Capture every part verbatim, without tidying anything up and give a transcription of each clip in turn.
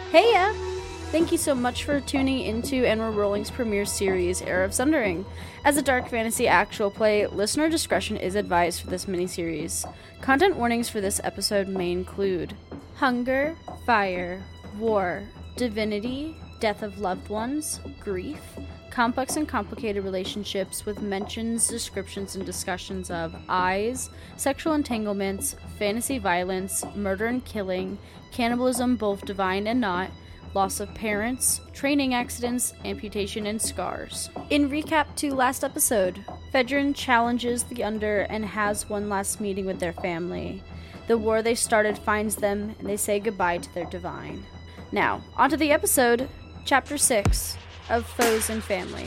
Heya! Thank you so much for tuning into N R Rolling's premiere series, Heir of Sundering. As a dark fantasy actual play, listener discretion is advised for this miniseries. Content warnings for this episode may include hunger, fire, war, divinity, death of loved ones, grief, complex and complicated relationships with mentions, descriptions, and discussions of eyes, sexual entanglements, fantasy violence, murder and killing, cannibalism both divine and not, loss of parents, training accidents, amputation, and scars. In recap to last episode, Fedrin challenges the Under and has one last meeting with their family. The war they started finds them, and they say goodbye to their divine. Now, onto the episode, Chapter six of Foes and Family.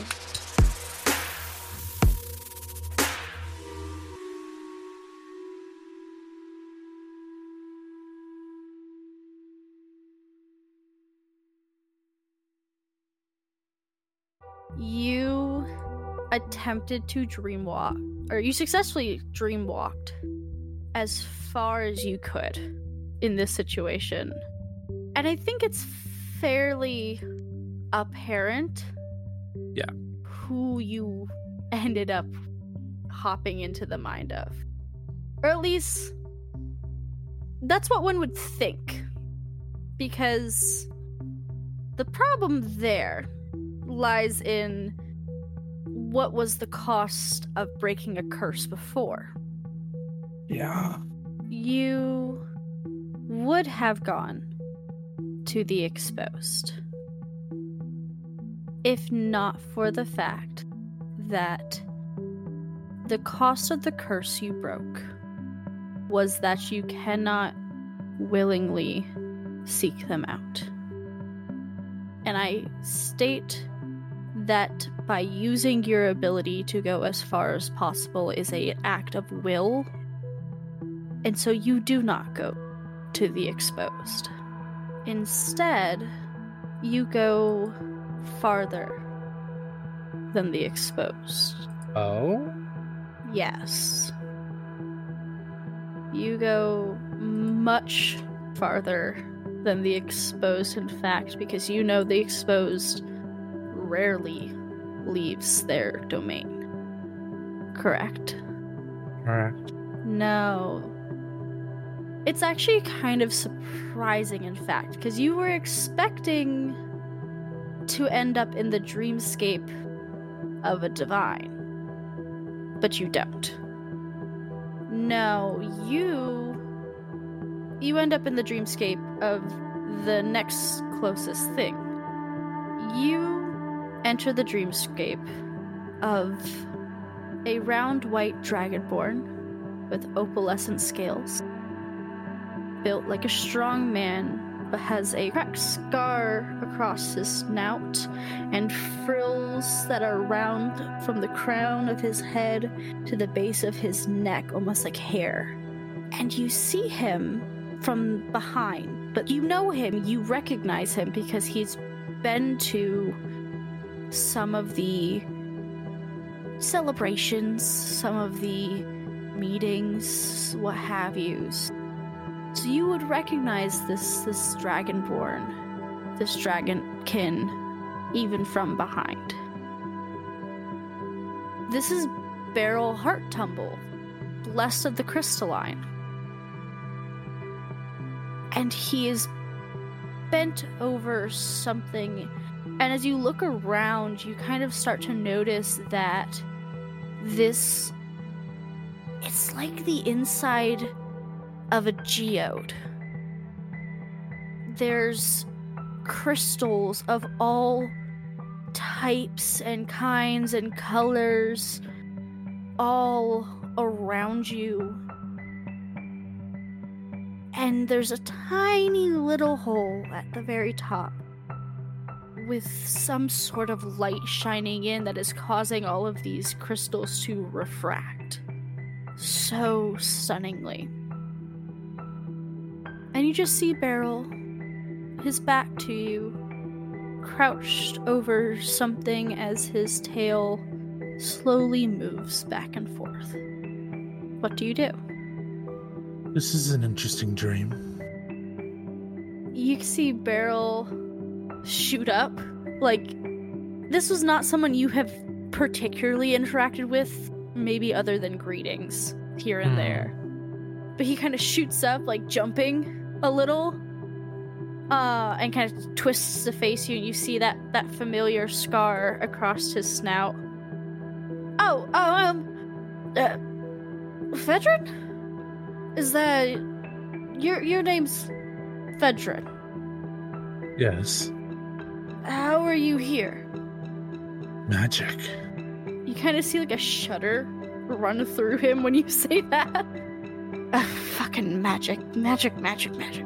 You attempted to dreamwalk, or you successfully dreamwalked as far as you could in this situation. And I think it's fairly apparent yeah. who you ended up hopping into the mind of. Or at least, that's what one would think. Because the problem there lies in what was the cost of breaking a curse before. Yeah. You would have gone to the Exposed if not for the fact that the cost of the curse you broke was that you cannot willingly seek them out. And I state that by using your ability to go as far as possible is an act of will, and so you do not go to the Exposed. Instead, you go farther than the Exposed. Oh? Yes. You go much farther than the Exposed, in fact, because you know the Exposed rarely leaves their domain. Correct? Correct. No. It's actually kind of surprising, in fact, because you were expecting to end up in the dreamscape of a divine, but you don't. No, you... You end up in the dreamscape of the next closest thing. You enter the dreamscape of a round white dragonborn with opalescent scales, built like a strong man, but has a cracked scar across his snout and frills that are round from the crown of his head to the base of his neck, almost like hair. And you see him from behind, but you know him, you recognize him because he's been to some of the celebrations, some of the meetings, what have yous. So you would recognize this this dragonborn, this dragonkin, even from behind. This is Beryl Hearttumble, blessed of the crystalline. And he is bent over something, and as you look around, you kind of start to notice that this, it's like the inside of a geode. There's crystals of all types and kinds and colors all around you. And there's a tiny little hole at the very top with some sort of light shining in that is causing all of these crystals to refract so stunningly. And you just see Beryl, his back to you, crouched over something as his tail slowly moves back and forth. What do you do? This is an interesting dream. you see Beryl shoot up. Like, this was not someone you have particularly interacted with, maybe other than greetings here and Hmm. there. But he kind of shoots up, like jumping a little, uh, and kind of twists to face you, and you see that, that familiar scar across his snout. Oh, oh, um, uh, Fedrin? Is that... Your, your name's Fedrin. Yes. How are you here? Magic. You kind of see like a shudder run through him when you say that. Uh, fucking magic, magic, magic, magic.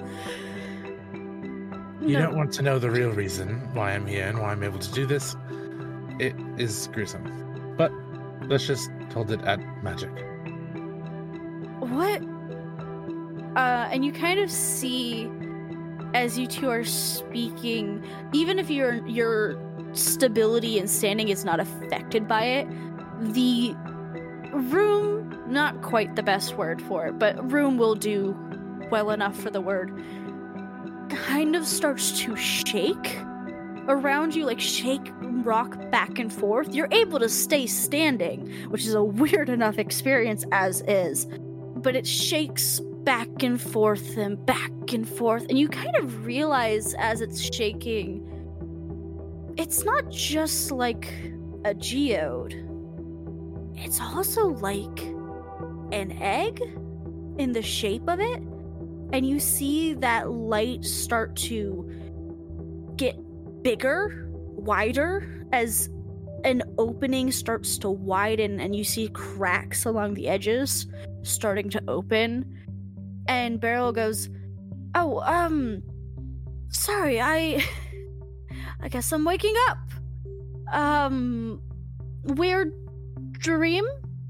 You No. don't want to know the real reason why I'm here and why I'm able to do this. It is gruesome. But let's just hold it at magic. What? Uh, and you kind of see, as you two are speaking, even if your your stability and standing is not affected by it, the room, not quite the best word for it, but room will do well enough for the word, kind of starts to shake around you, like shake, rock back and forth. You're able to stay standing, which is a weird enough experience as is, but it shakes back and forth and back and forth, and you kind of realize as it's shaking, it's not just like a geode. It's also like an egg in the shape of it, and you see that light start to get bigger, wider, as an opening starts to widen, and you see cracks along the edges starting to open. And Beryl goes, "Oh, um, sorry, I, I guess I'm waking up. Um, weird dream?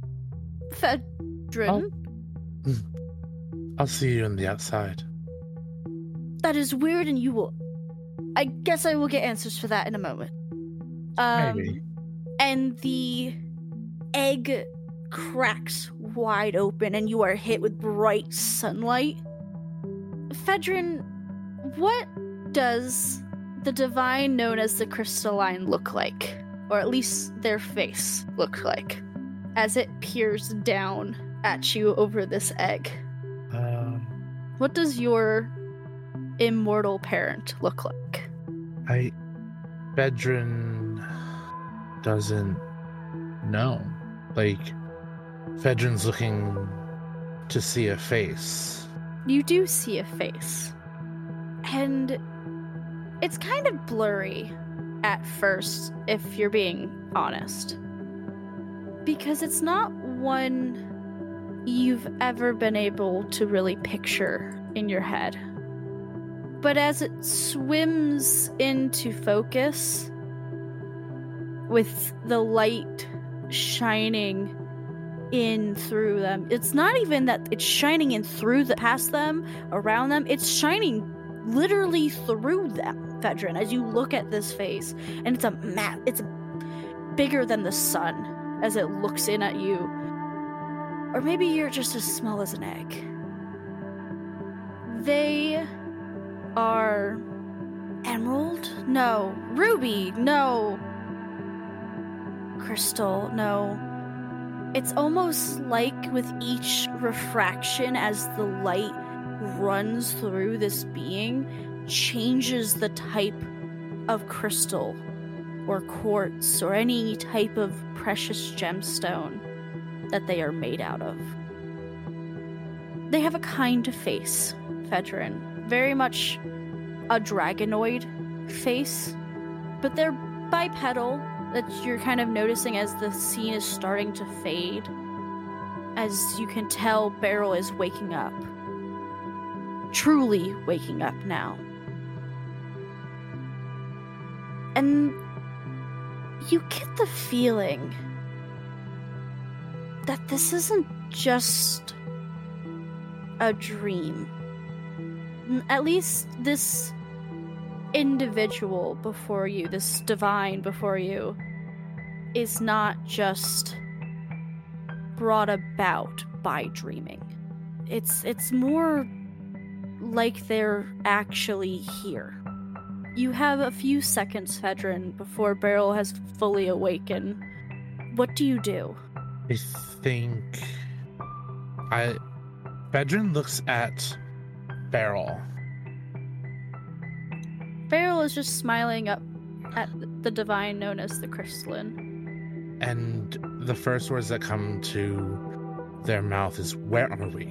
Fedrin? Oh. I'll see you on the outside. That is weird, and you will, I guess I will get answers for that in a moment. Um, Maybe. And the egg cracks wide open, and you are hit with bright sunlight. Fedrin, what does the divine known as the crystalline look like? Or at least their face look like, as it peers down at you over this egg? Um, What does your immortal parent look like? I... Fedrin doesn't know. Like, Fedrin's looking to see a face. You do see a face. And it's kind of blurry at first, if you're being honest. Because it's not one you've ever been able to really picture in your head. But as it swims into focus, with the light shining in through them, it's not even that it's shining in through the past them, around them, it's shining literally through them, Fedrin, as you look at this face. And it's a map, it's bigger than the sun as it looks in at you. Or maybe you're just as small as an egg. They are emerald? No. Ruby? No. Crystal? No. It's almost like with each refraction as the light runs through this being, changes the type of crystal or quartz or any type of precious gemstone that they are made out of. They have a kind face, Fedrin. Very much a dragonoid face, but they're bipedal, that you're kind of noticing as the scene is starting to fade. As you can tell, Beryl is waking up. Truly waking up now. And you get the feeling that this isn't just a dream. At least this individual before you, this divine before you, is not just brought about by dreaming. It's it's more like they're actually here. You have a few seconds, Fedrin, before Beryl has fully awakened. What do you do? I think I Fedrin looks at Beryl. Beryl is just smiling up at the divine known as the crystalline. And the first words that come to their mouth is, "Where are we?"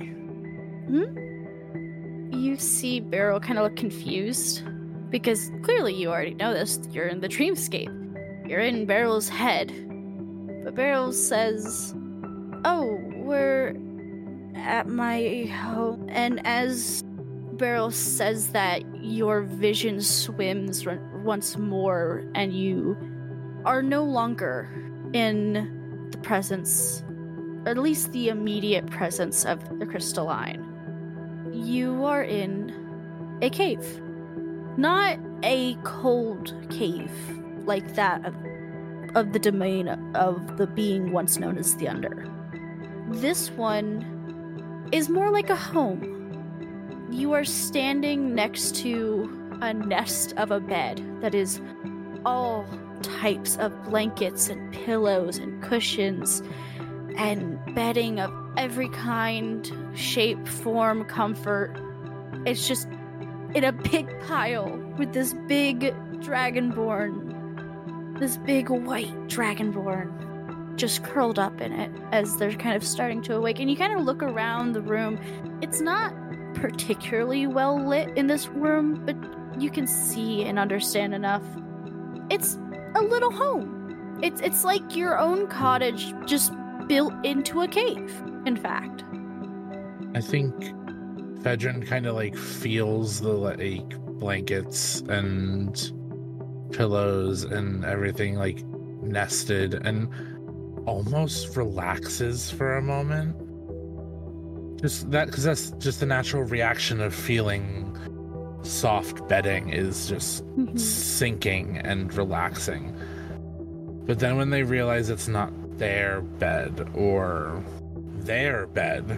Hmm? You see Beryl kind of look confused, because clearly you already know this. You're in the dreamscape. You're in Beryl's head. But Beryl says, "Oh, we're at my home." And as Beryl says that, your vision swims once more, and you are no longer in the presence, or at least the immediate presence of the crystalline. You are in a cave. Not a cold cave like that of, of the domain of the being once known as the Under. This one is more like a home. You are standing next to a nest of a bed that is all types of blankets and pillows and cushions and bedding of every kind, shape, form, comfort. It's just in a big pile with this big dragonborn, this big white dragonborn just curled up in it as they're kind of starting to awake. And you kind of look around the room. It's not particularly well lit in this room, but you can see and understand enough. It's a little home. It's it's like your own cottage just built into a cave, in fact. I think Fedrin kind of like feels the like blankets and pillows and everything like nested and almost relaxes for a moment. Just that, because that's just the natural reaction of feeling soft bedding, is just mm-hmm. sinking and relaxing. But then when they realize it's not their bed or their bed,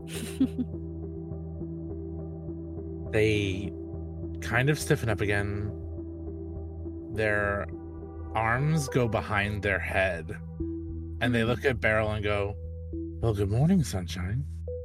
they kind of stiffen up again. Their arms go behind their head, and they look at Beryl and go, "Well, good morning, sunshine."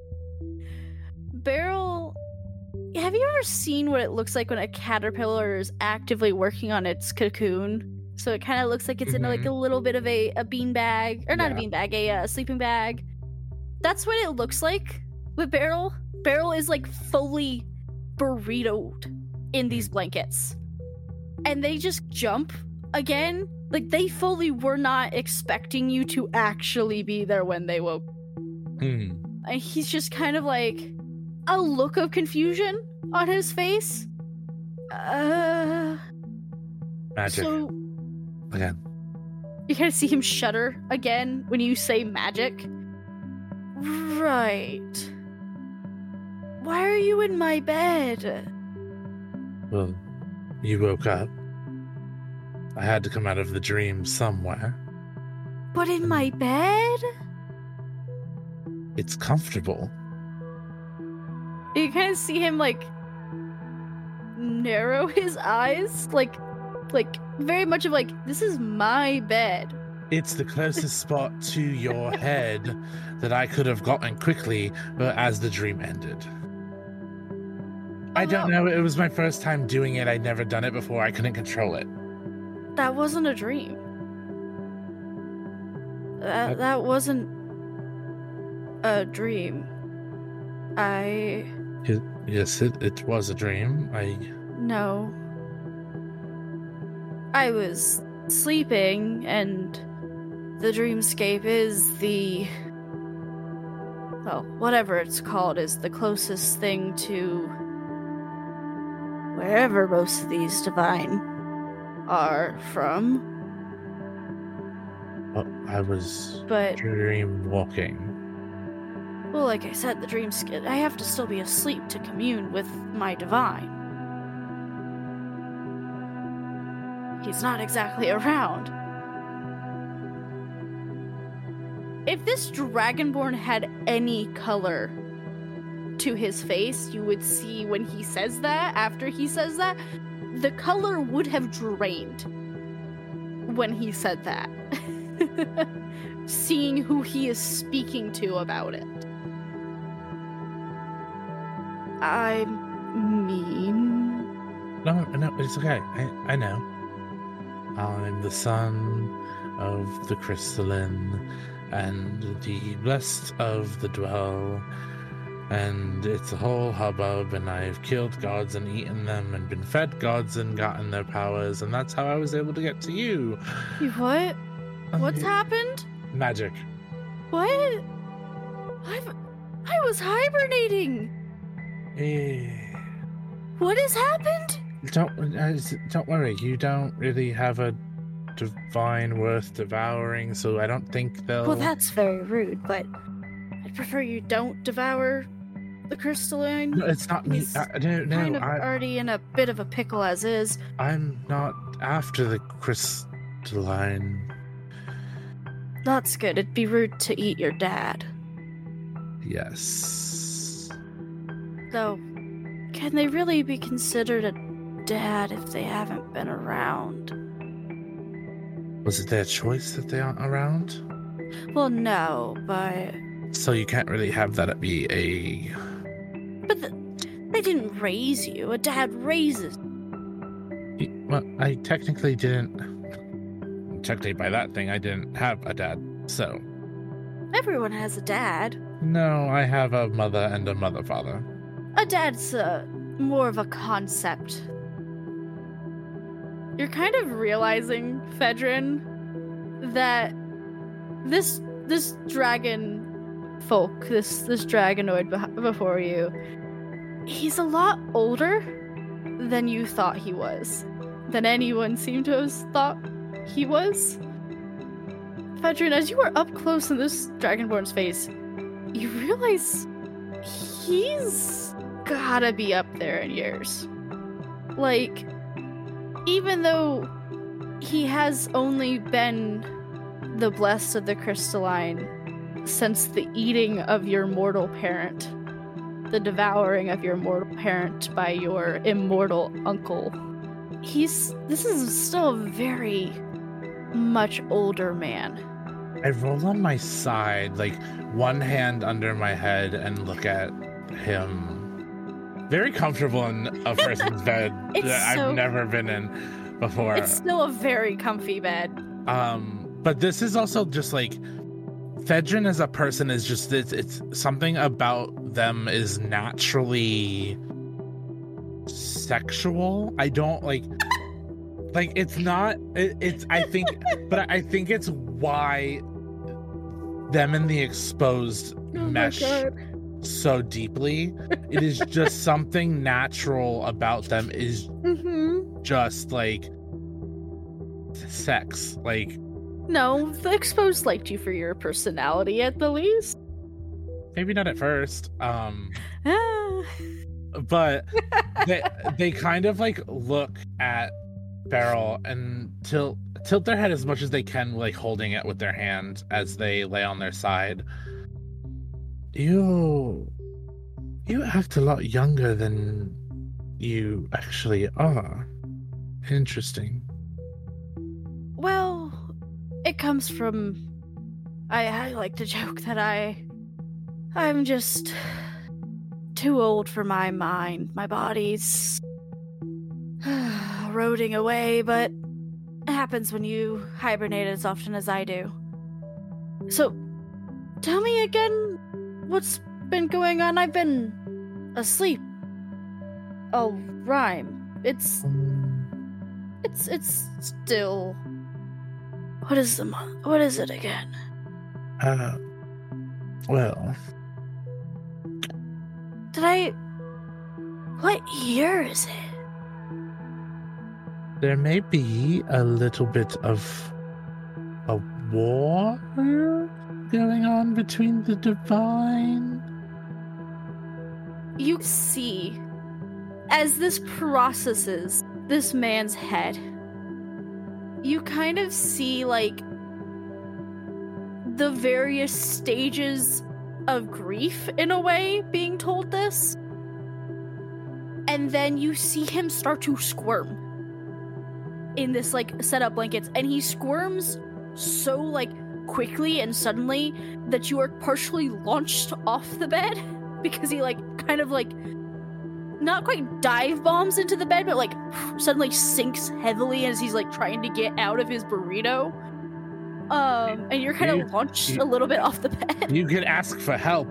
Beryl, have you ever seen what it looks like when a caterpillar is actively working on its cocoon? So it kind of looks like it's mm-hmm. in like a little bit of a, a bean bag, or not yeah. a bean bag, a uh, sleeping bag. That's what it looks like with Beryl. Beryl is like fully burritoed in these blankets. And they just jump again. Like they fully were not expecting you to actually be there when they woke. Mm. And he's just kind of like a look of confusion on his face. Uh, magic. So, again. You kind of see him shudder again when you say magic. Right. Why are you in my bed? Well, you woke up. I had to come out of the dream somewhere. But in my bed? It's comfortable. You kind of see him, like, narrow his eyes, like, like, very much of, like, this is my bed. It's the closest spot to your head that I could have gotten quickly, but as the dream ended. I don't know, it was my first time doing it. I'd never done it before. I couldn't control it. That wasn't a dream. That, uh, that wasn't a dream. I... It, yes, it, it was a dream. I... No. I was sleeping, and the dreamscape is the... Well, whatever it's called is the closest thing to wherever most of these divine are from. Well, I was but, dream walking. Well, like I said, the dreamscape, I have to still be asleep to commune with my divine. He's not exactly around. If this dragonborn had any color to his face, you would see when he says that, after he says that, the color would have drained when he said that. Seeing who he is speaking to about it. I mean... No, no, it's okay. I, I know. I'm the son of the crystalline and the blessed of the dwell, and it's a whole hubbub, and I've killed gods and eaten them and been fed gods and gotten their powers, and that's how I was able to get to you. What? Um, What's happened? Magic. What? I've, I was hibernating. Eh, What has happened? don't uh, don't worry. You don't really have a divine worth devouring, so I don't think they'll. Well, that's very rude, but I'd prefer you don't devour the crystalline. No, it's not me. He's Uh, no, no. kind of I, already in a bit of a pickle as is. I'm not after the crystalline. That's good. It'd be rude to eat your dad. Yes. Though, can they really be considered a dad if they haven't been around? Was it their choice that they aren't around? Well, no, but... So you can't really have that be a... But the, they didn't raise you. A dad raises. Well, I technically didn't... Technically, by that thing, I didn't have a dad, so... Everyone has a dad. No, I have a mother and a mother-father. A dad's uh, more of a concept. You're kind of realizing, Fedrin, that this this dragon folk, this this dragonoid beh- before you, he's a lot older than you thought he was, than anyone seemed to have thought he was. Fedrin, as you were up close in this dragonborn's face, you realize he's gotta be up there in years. Like, even though he has only been the blessed of the crystalline since the eating of your mortal parent, the devouring of your mortal parent by your immortal uncle, he's this is still a very much older man. I roll on my side, like one hand under my head, and look at him. Very comfortable in a person's bed that so, I've never been in before. It's still a very comfy bed. Um, but this is also just like Fedrin as a person is just it's, it's something about them is naturally sexual. I don't like like it's not it, it's I think but I think it's why them and the exposed Oh mesh so deeply. It is just something natural about them is Mm-hmm. just like sex. Like, No, the exposed liked you for your personality at the least. maybe not at first, um Ah. but they they kind of like look at Beryl and tilt tilt their head as much as they can, like holding it with their hand as they lay on their side. You you act a lot younger than you actually are. Interesting. Well, it comes from... I, I like to joke that I... I'm just... too old for my mind. My body's... eroding away, but... it happens when you hibernate as often as I do. So, tell me again, what's been going on? I've been... asleep. I'll rhyme. It's... It's it's still. What is the month? What is it again? Uh, well, Did I? What year is it? there may be a little bit of a war going on between the divine. You see, as this processes this man's head, you kind of see like the various stages of grief in a way being told this. And then you see him start to squirm in this like set up blankets, and he squirms so like quickly and suddenly that you are partially launched off the bed because he like kind of like not quite dive bombs into the bed, but like suddenly sinks heavily as he's like trying to get out of his burrito. Um, and you're kind of launched you, a little bit off the bed. You could ask for help.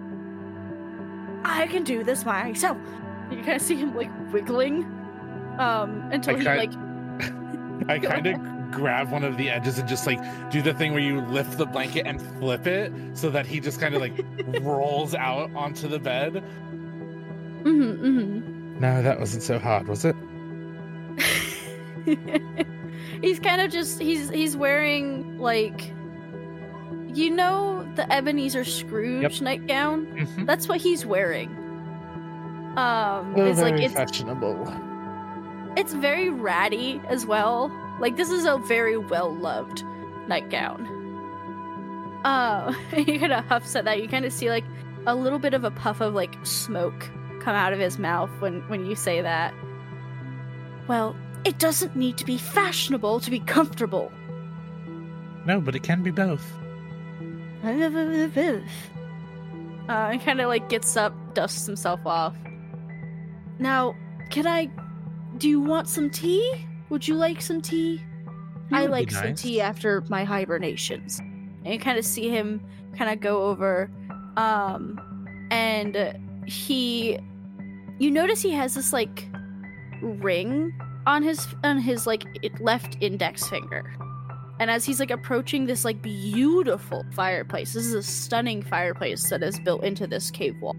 I can do this myself. You kind of see him like wiggling, um, until I he kinda, like. I kind of grab one of the edges and just like do the thing where you lift the blanket and flip it so that he just kind of like rolls out onto the bed. Mm-hmm, mm-hmm. No, that wasn't so hard, was it? He's kind of just he's he's wearing like, you know, the Ebenezer Scrooge yep. nightgown. Mm-hmm. That's what he's wearing. Um, oh, it's very like it's fashionable. It's very ratty as well. Like this is a very well loved nightgown. Uh, he kind of huffs at that. You kind of see like a little bit of a puff of like smoke come out of his mouth when when you say that. Well, it doesn't need to be fashionable to be comfortable. No, but it can be both. Uh, and kind of like gets up, dusts himself off. Now, can I... Do you want some tea? Would you like some tea? I like nice. some tea after my hibernations. And you kind of see him kind of go over. Um, and he... You notice he has this, like, ring on his on his like left index finger, and as he's like approaching this like beautiful fireplace, this is a stunning fireplace that is built into this cave wall,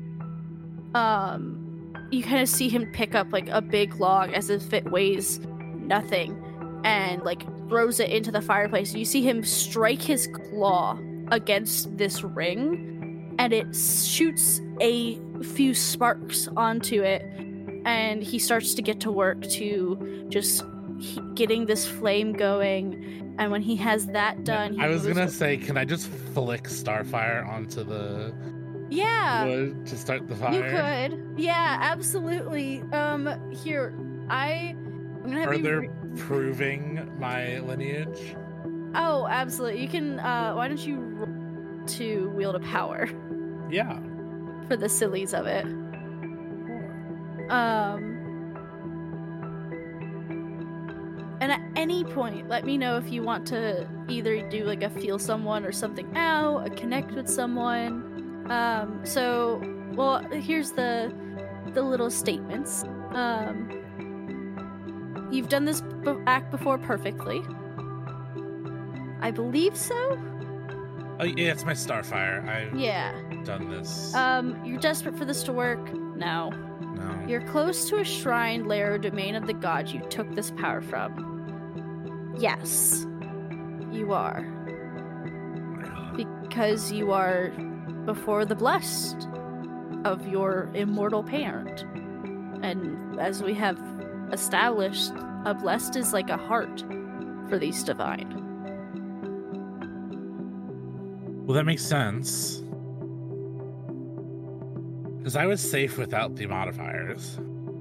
um you kind of see him pick up like a big log as if it weighs nothing and like throws it into the fireplace. You see him strike his claw against this ring and it shoots a few sparks onto it. And he starts to get to work to just he, getting this flame going. And when he has that done... He I was going to with... say, can I just flick Starfire onto the yeah. wood to start the fire? You could. Yeah, absolutely. Um, Here, I... I'm gonna have Further you re- proving my lineage? Oh, absolutely. You can... Uh, why don't you roll to wield a power? Yeah. For the sillies of it. Um, and at any point, let me know if you want to either do like a feel someone or something out, a connect with someone. Um, so, well, here's the the little statements. Um, you've done this b- act before perfectly. I believe so. Oh yeah, it's my Starfire. I've yeah. done this. Um, you're desperate for this to work? No. No. You're close to a shrine, lair, or domain of the god you took this power from. Yes, you are. Because you are before the blessed of your immortal parent. And as we have established, a blessed is like a heart for these divine. Well, that makes sense. Because I was safe without the modifiers.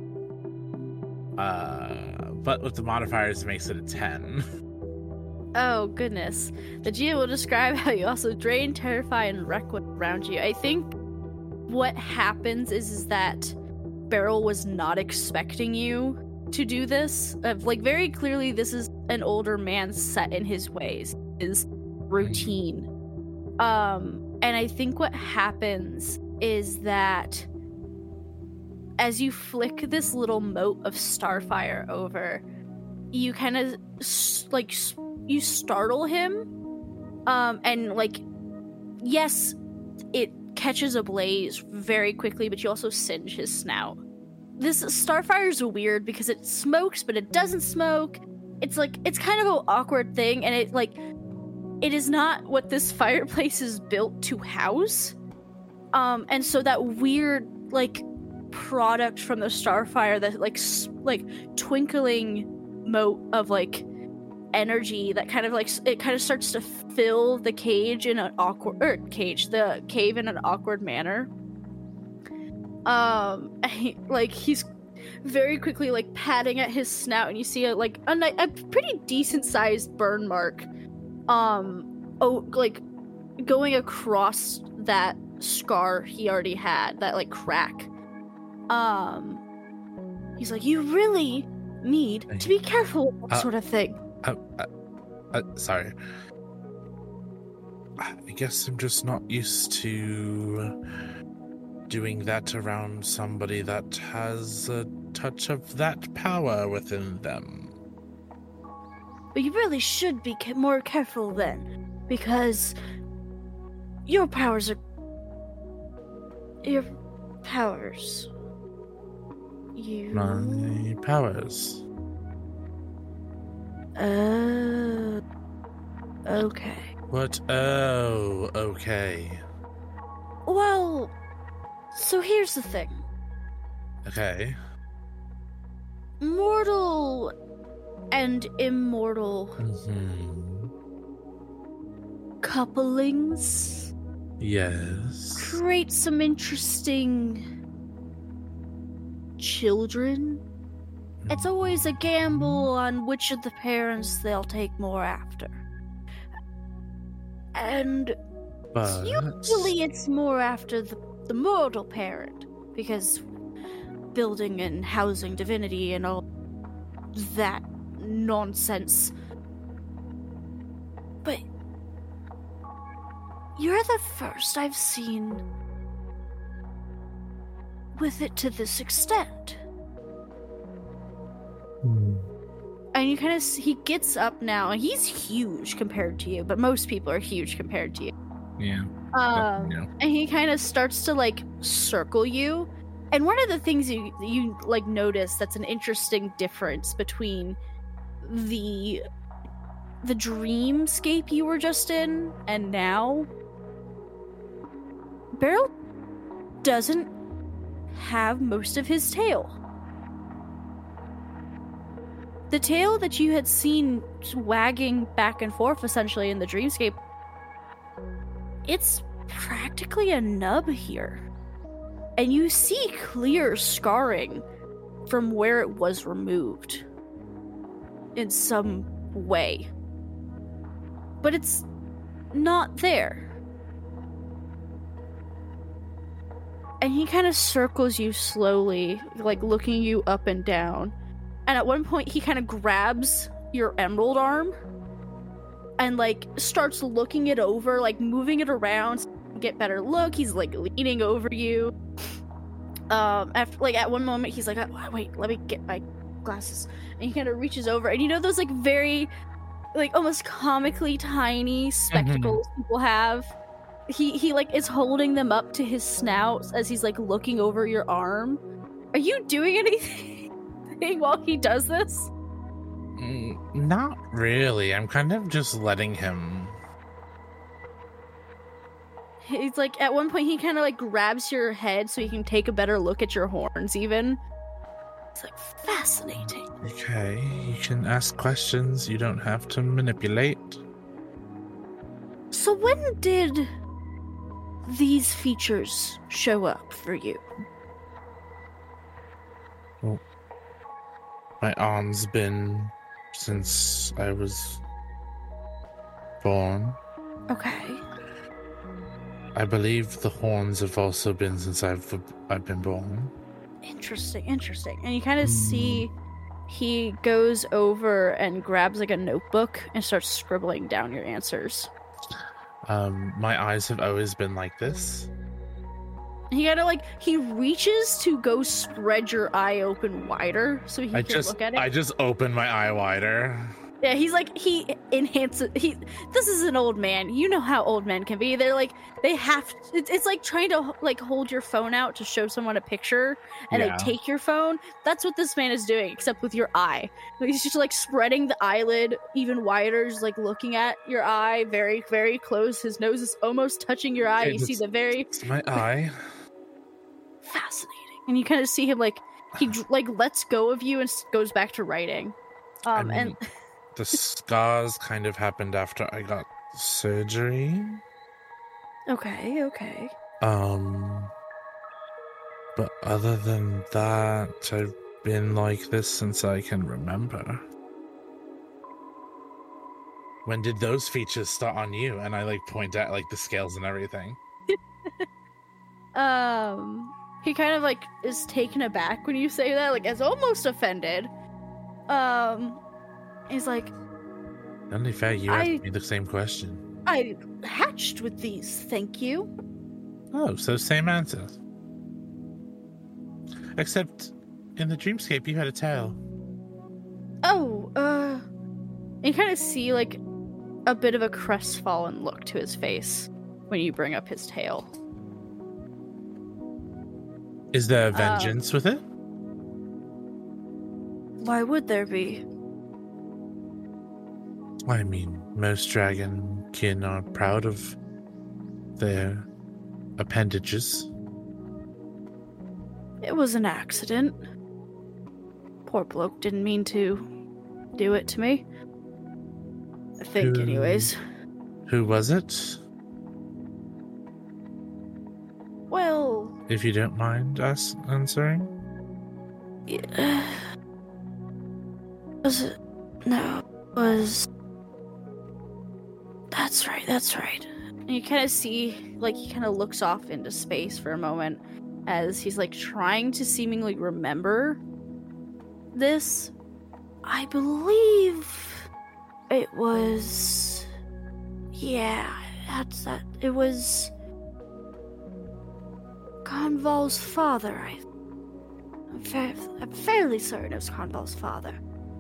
Uh, but with the modifiers, it makes it a ten. Oh, goodness. The G M will describe how you also drain, terrify, and wreck what's around you. I think what happens is, is that Beryl was not expecting you to do this. Uh, like, very clearly, this is an older man set in his ways, his routine. Um, and I think what happens is that as you flick this little mote of Starfire over, you kind of like you startle him, um, and like yes, it catches ablaze very quickly, but you also singe his snout. This Starfire is weird because it smokes, but it doesn't smoke. It's like it's kind of an awkward thing, and it like it is not what this fireplace is built to house. Um, and so that weird, like, product from the Starfire, that, like, s- like, twinkling mote of, like, energy that kind of like it kind of starts to fill the cage in an awkward or cage the cave in an awkward manner. Um, he, like he's very quickly like patting at his snout, and you see a like a, a pretty decent sized burn mark. Um, oh, like going across that scar he already had, that like crack. Um, he's like, you really need to be careful with that uh, sort of thing. Uh, uh, uh, sorry. I guess I'm just not used to doing that around somebody that has a touch of that power within them. But you really should be ca- more careful then, because your powers are... Your powers... You... My powers. Oh... Okay. What? Oh, okay. Well, so here's the thing. Okay. Mortal and immortal Mm-hmm. couplings Yes. create some interesting children. It's always a gamble on which of the parents they'll take more after. And But usually it's more after the, the mortal parent, because building and housing divinity and all that nonsense. But you're the first I've seen with it to this extent. Hmm. And you kind of, he gets up now, and he's huge compared to you, but most people are huge compared to you. Yeah. Um, yeah. And he kind of starts to like circle you. And one of the things you you like notice that's an interesting difference between the the dreamscape you were just in and now, Beryl doesn't have most of his tail. The tail that you had seen wagging back and forth essentially in the dreamscape, it's practically a nub here. And you see clear scarring from where it was removed in some way. But it's not there. And he kind of circles you slowly, like looking you up and down. And at one point, he kind of grabs your emerald arm and like starts looking it over, like moving it around to get better look. He's like leaning over you. Um, after like at one moment, he's like, oh, "Wait, let me get my glasses." And he kind of reaches over, and you know those like very, like almost comically tiny spectacles mm-hmm. people have. He he like is holding them up to his snout as he's like looking over your arm. Are you doing anything while he does this? Mm, not really. I'm kind of just letting him. He's like, at one point, he kind of like grabs your head so he can take a better look at your horns, even. It's like fascinating. Okay, you can ask questions. You don't have to manipulate. So, when did these features show up for you? Well, my arm's been since I was born. Okay. I believe the horns have also been since I've I've been born. Interesting, interesting. And you kind of mm. see he goes over and grabs like a notebook and starts scribbling down your answers. Um, my eyes have always been like this. He kind of like he reaches to go spread your eye open wider so he I can just, look at it. I just open my eye wider. Yeah, he's like, he enhances, he, this is an old man. You know how old men can be. They're like, they have, to, it's, it's like trying to, like, hold your phone out to show someone a picture, and yeah. they take your phone. That's what this man is doing, except with your eye. He's just, like, spreading the eyelid even wider, just, like, looking at your eye very, very close. His nose is almost touching your eye. Hey, you see the very... It's my eye. Fascinating. And you kind of see him, like, he, like, lets go of you and goes back to writing. Um, I mean, and... the scars kind of happened after I got surgery. Okay, okay. Um, but other than that, I've been like this since I can remember. When did those features start on you? And I like point at like the scales and everything. um, he kind of like is taken aback when you say that, like is almost offended. Um, he's like, Only fair you I- asked me the same question. I hatched with these, thank you. Oh, so same answer. Except in the dreamscape you had a tail. Oh, uh, you kind of see like a bit of a crestfallen look to his face when you bring up his tail. Is there vengeance um, with it? Why would there be? I mean, most dragon kin are proud of their appendages. It was an accident. Poor bloke didn't mean to do it to me. I think, who, anyways. Who was it? Well... If you don't mind us answering? Yeah. Was it... No, it was... That's right, that's right. And you kind of see, like, he kind of looks off into space for a moment as he's, like, trying to seemingly remember this. I believe it was... Yeah, that's that. It was... Conval's father, I... I'm, fa- I'm fairly certain it was Conval's father.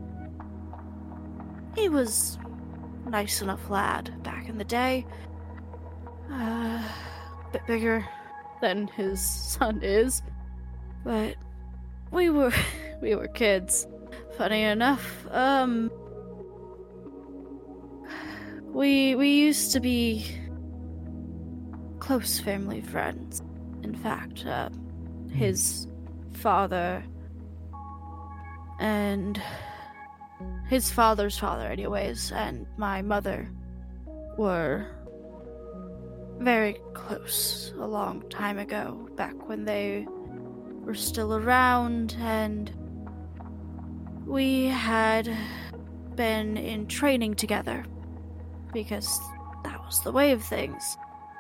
He was a nice enough lad back in the day. Uh, a bit bigger than his son is. But we were we were kids. Funny enough, um we we used to be close family friends. In fact, uh, his father and his father's father, anyways, and my mother were very close a long time ago, back when they were still around, and we had been in training together because that was the way of things.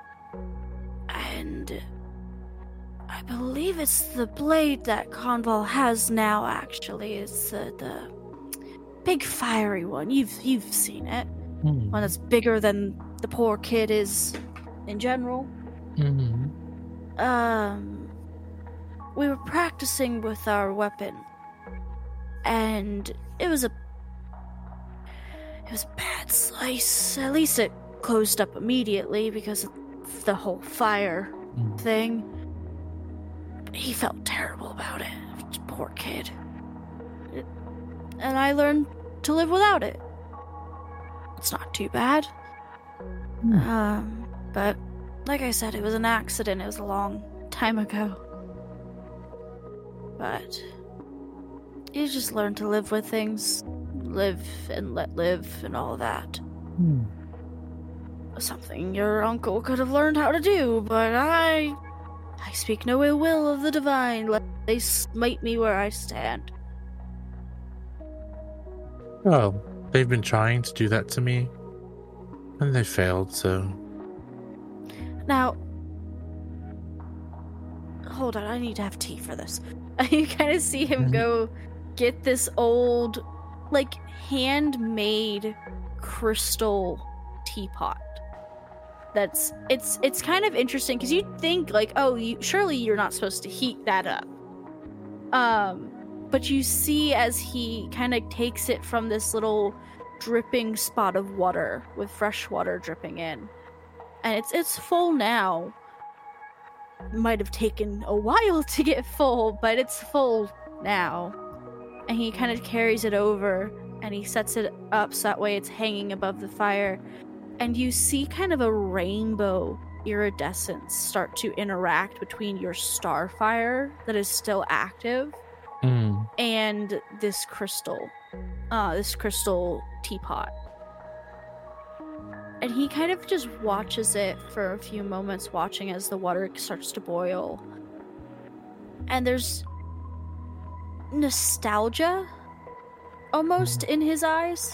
And I believe it's the blade that Conval has now, actually. It's the, the big fiery one. You've you've seen it. Mm. One that's bigger than the poor kid is in general. Mm-hmm. Um, we were practicing with our weapon, and it was a it was a bad slice. At least it closed up immediately because of the whole fire mm. thing. He felt terrible about it. Poor kid. It, and I learned to live without it. It's not too bad. Mm. Um, but like I said, it was an accident. It was a long time ago. But you just learn to live with things. Live and let live and all that. Mm. Something your uncle could have learned how to do, but I... I speak no ill will of the divine, let they smite me where I stand. Well, they've been trying to do that to me, and they failed, so... Now... Hold on, I need to have tea for this. You kind of see him go get this old, like, handmade crystal teapot. That's it's it's kind of interesting because you'd think like, oh, you surely you're not supposed to heat that up. Um, but you see as he kind of takes it from this little dripping spot of water with fresh water dripping in, and it's it's full now. Might have taken a while to get full, but it's full now. And he kind of carries it over and he sets it up so that way it's hanging above the fire. And you see kind of a rainbow iridescence start to interact between your starfire that is still active mm. and this crystal uh, this crystal teapot. And he kind of just watches it for a few moments, watching as the water starts to boil. And there's nostalgia almost in his eyes.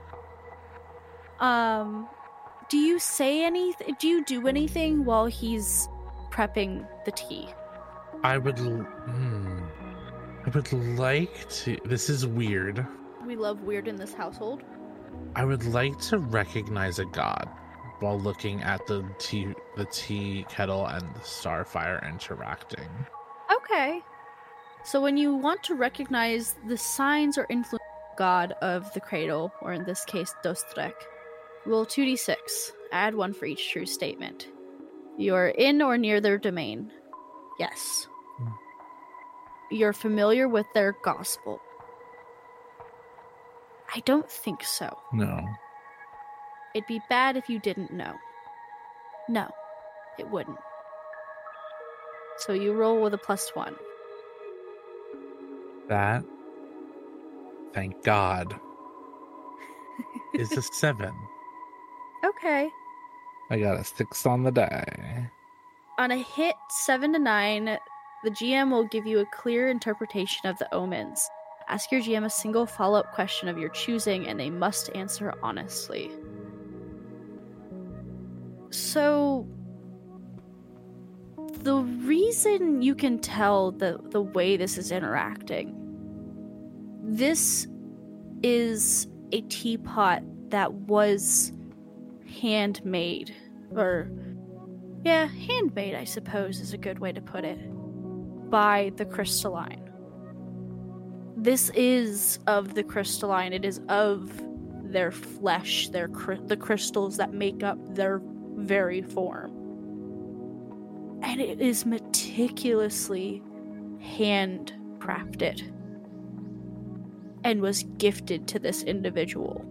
Um, do you say anything? Do you do anything while he's prepping the tea? I would, hmm, I would like to. This is weird. We love weird in this household. I would like to recognize a god while looking at the tea, the tea kettle and the starfire interacting. Okay. So when you want to recognize the signs or influence of god of the cradle, or in this case, Dostrek, roll two d six. Add one for each true statement. You're in or near their domain. Yes. Hmm. You're familiar with their gospel. I don't think so. No. It'd be bad if you didn't know. No, it wouldn't. So you roll with a plus one. That, thank God, is a seven. Okay. I got a six on the die. On a hit seven to nine, the G M will give you a clear interpretation of the omens. Ask your G M a single follow-up question of your choosing, and they must answer honestly. So, the reason you can tell the, the way this is interacting, this is a teapot that was handmade, or, yeah, handmade, I suppose is a good way to put it, by the crystalline. This is of the crystalline. It is of their flesh, their cr- the crystals that make up their very form. And it is meticulously handcrafted and was gifted to this individual.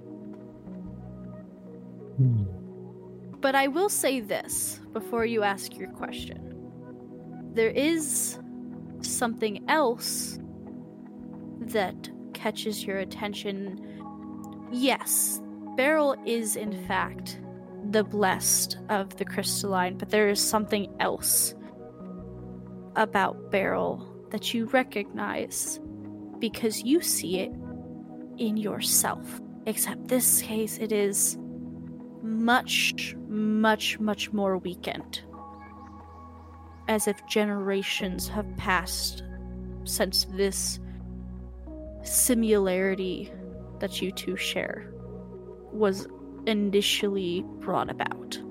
Hmm. But I will say this before you ask your question. There is something else that catches your attention. Yes, Beryl is in fact the blessed of the crystalline, but there is something else about Beryl that you recognize because you see it in yourself. Except this case, it is much, much, much more weakened. As if generations have passed since this similarity that you two share was initially brought about.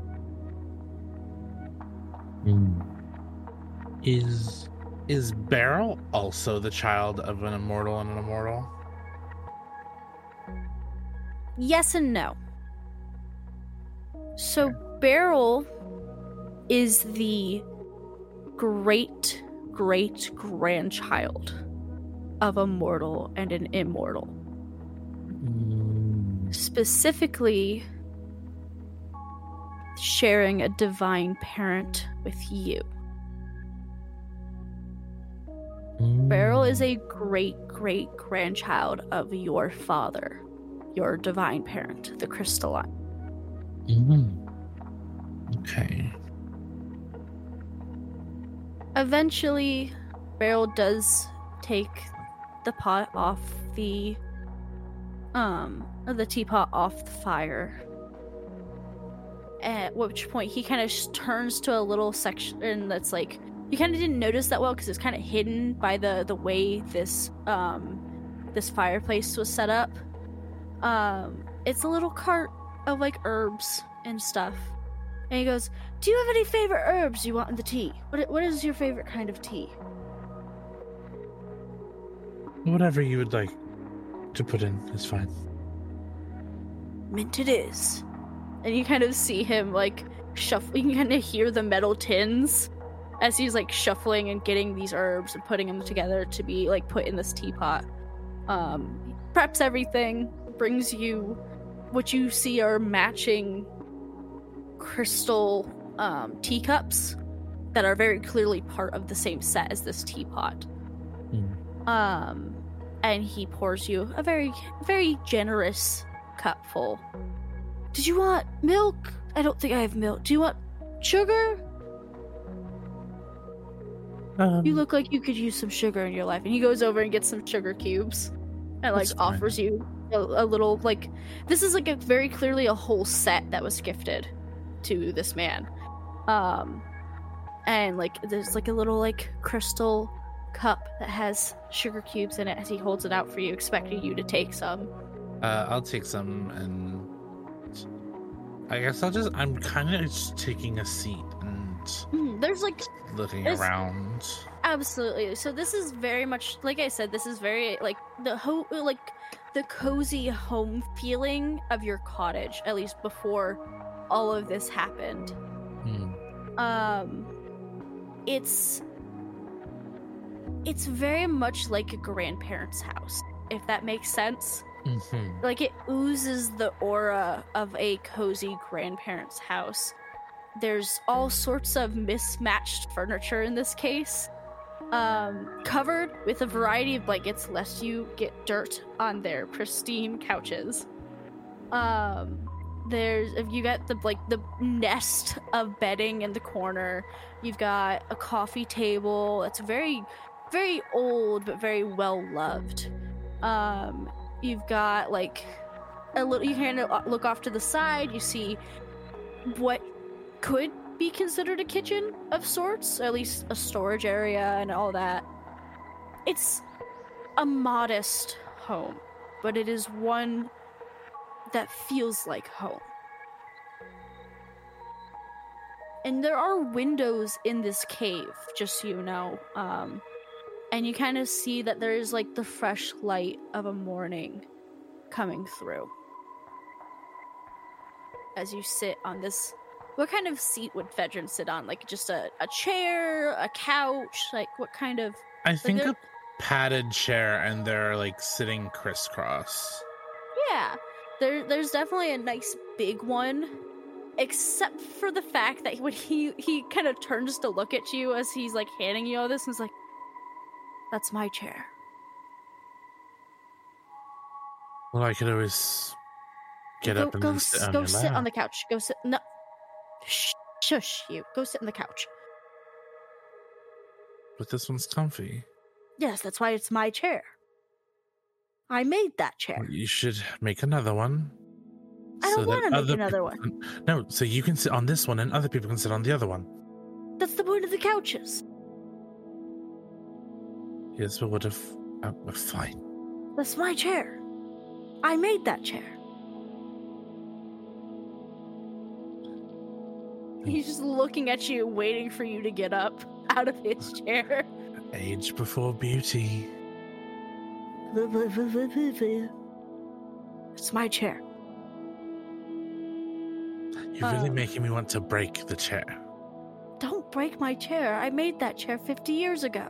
Mm. Is is Beryl also the child of an immortal and an immortal? Yes and no. So Beryl is the great great grandchild of a mortal and an immortal. Mm. Specifically, sharing a divine parent with you. Mm. Beryl is a great great grandchild of your father, your divine parent, the crystalline. Mm. Okay. Eventually, Beryl does take the pot off the um the teapot off the fire, at which point he kind of sh- turns to a little section that's like, you kind of didn't notice that well because it's kind of hidden by the the way this um this fireplace was set up. Um it's a little cart of like herbs and stuff, and he goes, do you have any favorite herbs you want in the tea? What what is your favorite kind of tea? Whatever you would like to put in is fine. Mint it is. And you kind of see him like shuffle. You can kind of hear the metal tins as he's like shuffling and getting these herbs and putting them together to be like put in this teapot. Um, he preps everything, brings you what you see are matching crystal um, teacups that are very clearly part of the same set as this teapot. Mm. Um, and he pours you a very, very generous cup full. Did you want milk? I don't think I have milk. Do you want sugar? Um, You look like you could use some sugar in your life. And he goes over and gets some sugar cubes and like That's fine. offers you a, a little, like, this is like a very clearly a whole set that was gifted to this man. Um, and like there's like a little like crystal cup that has sugar cubes in it as he holds it out for you, expecting you to take some. uh, I'll take some, and I guess I'll just. I'm kind of just taking a seat and Mm, there's like looking There's- around. absolutely. So this is very much like I said. This is very like the ho- like the cozy home feeling of your cottage, at least before all of this happened. Hmm. Um, it's it's very much like a grandparent's house, if that makes sense. Mhm. Like it oozes the aura of a cozy grandparent's house. There's all sorts of mismatched furniture in this case, um, covered with a variety of blankets lest you get dirt on their pristine couches. Um, there's if you got the like the nest of bedding in the corner. You've got a coffee table. It's very, very old but very well loved. Um, you've got like a little. You kind of look off to the side. You see what could be considered a kitchen of sorts, or at least a storage area and all that. It's a modest home, but it is one that feels like home. And there are windows in this cave, just so you know. Um, and you kind of see that there is like the fresh light of a morning coming through. As you sit on this, what kind of seat would Fedrin sit on? Like just a, a chair, a couch? Like what kind of... I think there- a padded chair, and they're like sitting crisscross. Yeah, there, there's definitely a nice big one, except for the fact that when he he kind of turns to look at you as he's like handing you all this, and is like, "That's my chair." Well, I could always get go, up and go, then sit s- on go your sit lap. on the couch. Go sit. No, Shh, shush you. Go sit on the couch. But this one's comfy. Yes, that's why it's my chair. I made that chair. You should make another one. I don't so that wanna make other another people can- No, so you can sit on this one, and other people can sit on the other one. That's the point of the couches. Yes, but what if? Uh, fine. That's my chair. I made that chair. He's just looking at you, waiting for you to get up out of his chair. Age before beauty. It's my chair. You're really Um, making me want to break the chair. Don't break my chair. I made that chair fifty years ago.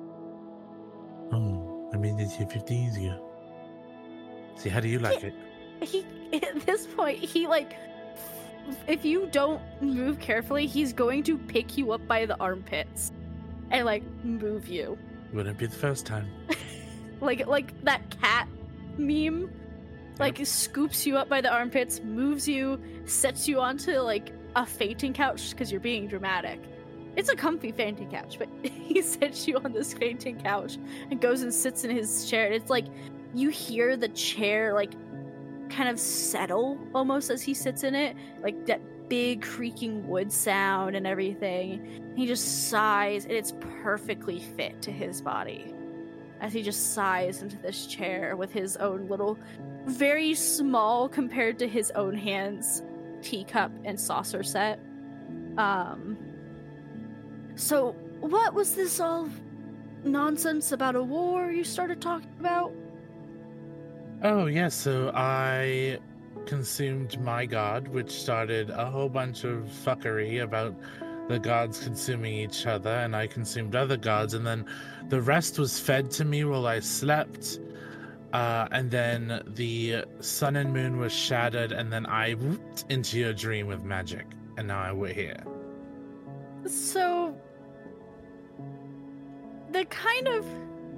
Oh, I made it here fifty years ago. See, how do you like it? He, at this point, he like, if you don't move carefully, he's going to pick you up by the armpits and like move you. Wouldn't be the first time. Like like that cat meme, like scoops you up by the armpits, moves you, sets you onto like a fainting couch because you're being dramatic. It's a comfy fainting couch, but he sets you on this fainting couch and goes and sits in his chair. And it's like you hear the chair like kind of settle almost as he sits in it, like that big creaking wood sound and everything. He just sighs, and it's perfectly fit to his body as he just sighs into this chair with his own little, very small compared to his own hands, teacup and saucer set. Um. So, what was this all nonsense about a war you started talking about? Oh, yes, so I consumed my god, which started a whole bunch of fuckery about the gods consuming each other, and I consumed other gods, and then the rest was fed to me while I slept. Uh, and then the sun and moon was shattered, and then I whooped into your dream with magic, and now we're here. So, the kind of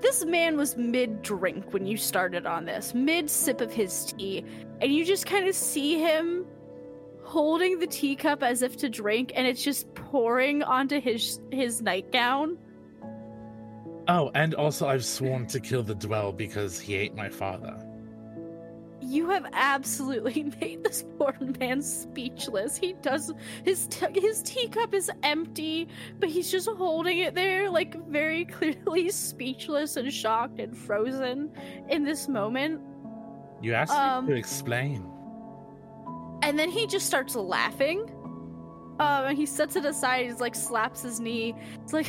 this man was mid-drink when you started on this, mid-sip of his tea, and you just kind of see him holding the teacup as if to drink, and it's just pouring onto his his nightgown. Oh, and also I've sworn to kill the Dwell because he ate my father. You have absolutely made this poor man speechless. He does his t- his teacup is empty, but he's just holding it there, like very clearly speechless and shocked and frozen in this moment. You asked Um, me to explain. And then he just starts laughing. Um, and he sets it aside. He's like slaps his knee. It's like,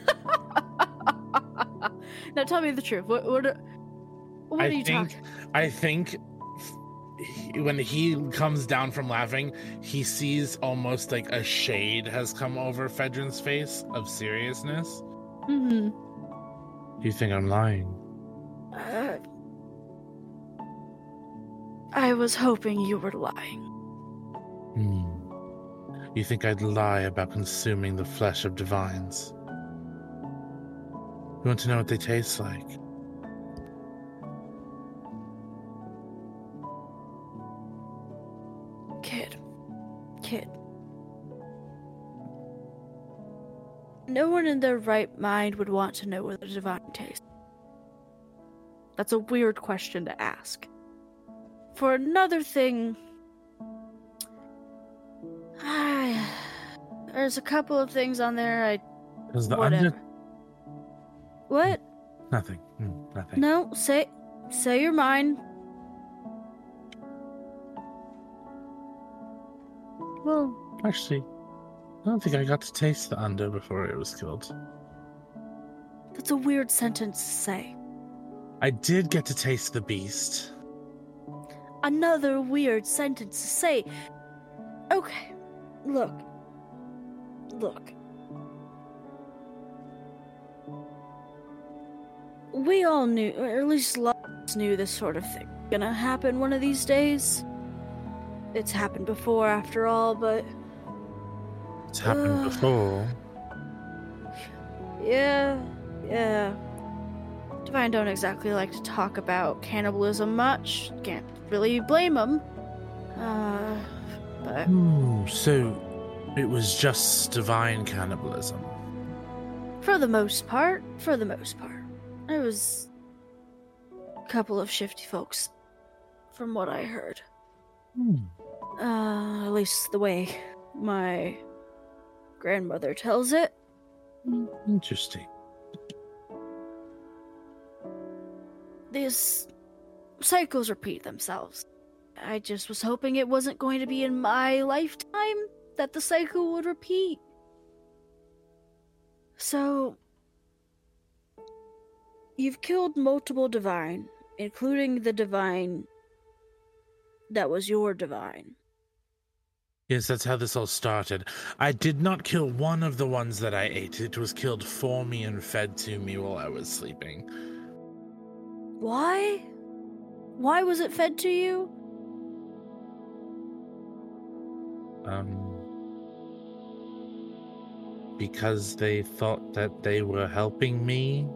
now tell me the truth. What what are, what I are you think, talking? I think he- when he comes down from laughing, he sees almost like a shade has come over Fedrin's face of seriousness. Mm-hmm. You think I'm lying? Uh, I was hoping you were lying. Hmm. You think I'd lie about consuming the flesh of divines? You want to know what they taste like? Kid. Kid. No one in their right mind would want to know what the divine tastes. That's a weird question to ask. For another thing, I, there's a couple of things on there I... Does the whatever. under... What? Nothing. Hmm, nothing. No, say, say your mind. Well, Actually, I don't think I got to taste the under before it was killed. that's a weird sentence to say. I did get to taste the beast. Another weird sentence to say. Okay, look. Look. We all knew, or at least a lot of us knew this sort of thing was gonna happen one of these days. It's happened before, after all, but... It's happened Ugh. before. Yeah, yeah. Divine don't exactly like to talk about cannibalism much. Can't really blame them. Uh, but... Hmm, so it was just divine cannibalism. For the most part, for the most part. There was a couple of shifty folks, from what I heard. Hmm. Uh, at least the way my grandmother tells it. Interesting. These cycles repeat themselves. I just was hoping it wasn't going to be in my lifetime that the cycle would repeat. So, you've killed multiple divine, including the divine that was your divine. Yes, that's how this all started. I did not kill one of the ones that I ate. It was killed for me and fed to me while I was sleeping. Why? Why was it fed to you? Um, because they thought that they were helping me.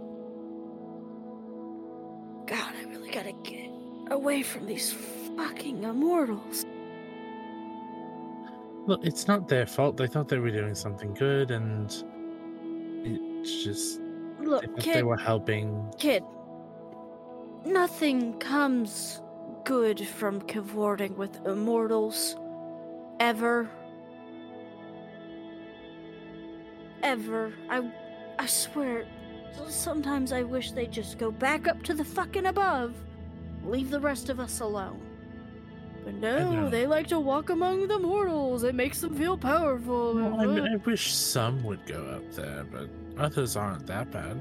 God, I really gotta get away from these fucking immortals. Look, it's not their fault. They thought they were doing something good, and it's just Look, they thought kid, they were helping. kid, nothing comes good from cavorting with immortals. Ever. Ever. I, I swear, sometimes I wish they'd just go back up to the fucking above. Leave the rest of us alone. But no, know. they like to walk among the mortals. It makes them feel powerful. Well, I, mean, I wish some would go up there, but others aren't that bad.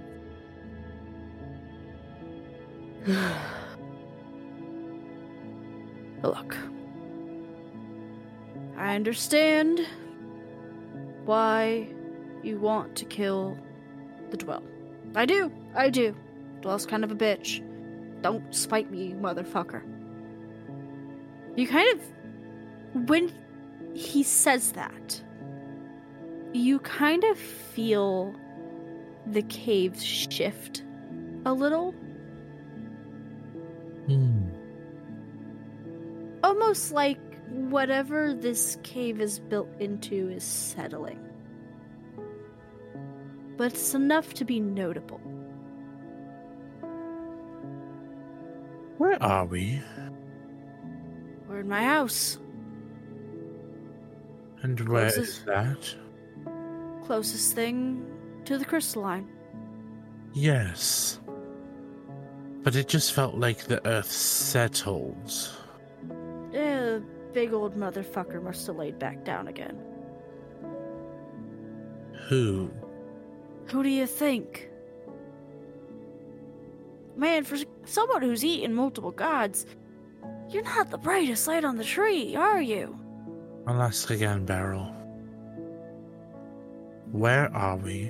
Look, I understand why you want to kill the Dwell. I do, I do. Dwell's kind of a bitch. Don't spite me, you motherfucker. You kind of, when he says that, you kind of feel the caves shift a little. Hmm. Almost like whatever this cave is built into is settling. But it's enough to be notable. Where are we? We're in my house. And where Closest. is that? Closest thing to the crystalline. Yes. But it just felt like the earth settled. Eh, the big old motherfucker must have laid back down again. Who? Who do you think? Man, for someone who's eaten multiple gods, you're not the brightest light on the tree, are you? I'll ask again, Beryl. Where are we?